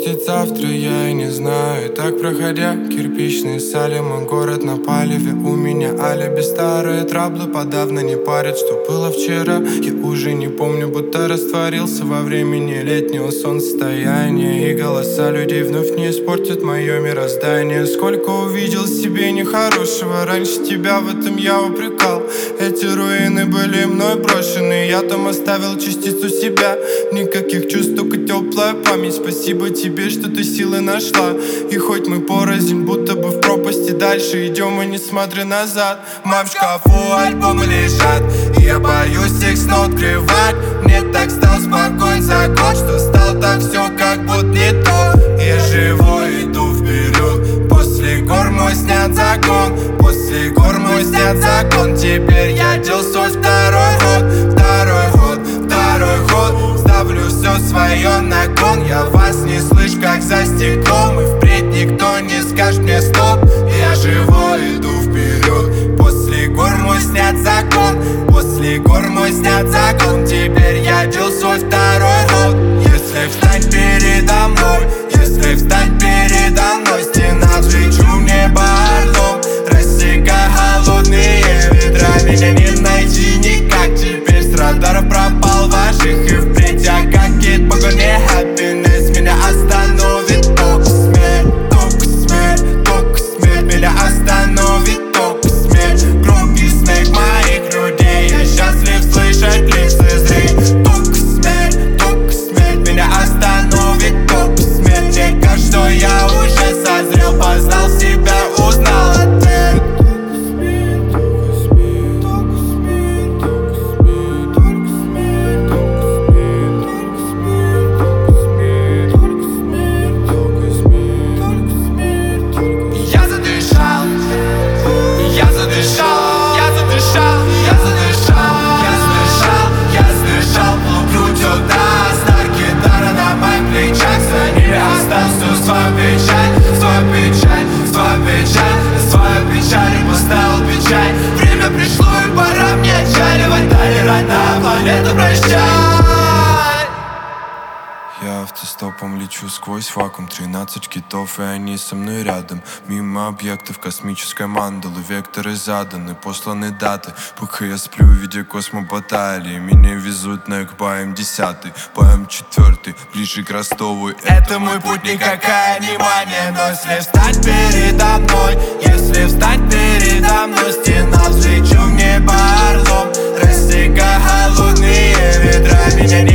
будет завтра, я и не знаю. И так проходя кирпичные сали, мой город на палеве. У меня алиби, старые траблы подавно не парят. Что было вчера, я уже не помню. Будто растворился во времени летнего солнцестояния. И голоса людей вновь не испортят мое мироздание. Сколько увидел себе нехорошего, раньше тебя в этом я упрекал. Эти руины были мной брошены, я там оставил частицу себя. Никаких чувств, только теплая память. Спасибо тебе, что ты силы нашла. И хоть мы порознь, будто бы в пропасти, дальше идем и не смотря назад. В шкафу альбомы лежат, и я боюсь их снова открывать. Мне так стал спокоен за год, что стал так все как будто не то. Я живу, иду вперед, после гор мой снят закон. После гор мой снят закон. Теперь я делал свой второй ход. Второй ход, второй ход. Ставлю все свое на кон. Я вас не слышу, как за стеклом. И впредь никто не скажет мне стоп. Я живу, иду вперед, после гор мой снят закон. После гор мой снят закон. Теперь я делал свой второй ход. Если встать передо мной, если встать передо мной, стена встречу небо орлом, рассекая холодные ветра. Меня не найти никак, теперь с радаров пропал ваших. И впредь я как кит, погоне happiness. Меня остановит только смерть, только смерть, только смерть. Меня остановит только смерть. Громкий смех моих людей, я счастлив слышать лишь слезы. Только смерть, только смерть. Меня остановит только смерть. Мне кажется, что я уже созрел, познал себя, узнал ответ. Время пришло и пора мне отчаливать. Далее, родная планета, прощай. Я автостопом лечу сквозь вакуум. 13 китов, и они со мной рядом. Мимо объектов космической мандалы. Векторы заданы, посланы даты. Пока я сплю, видя космобаталии. Меня везут на ЭКБА М10, по М4, ближе к Ростову. Это мой путь, никакая не мания. Но если встать передо мной, если встать передо мной, стена встречу в небо орлом, рассекая холодные ветра. Меня не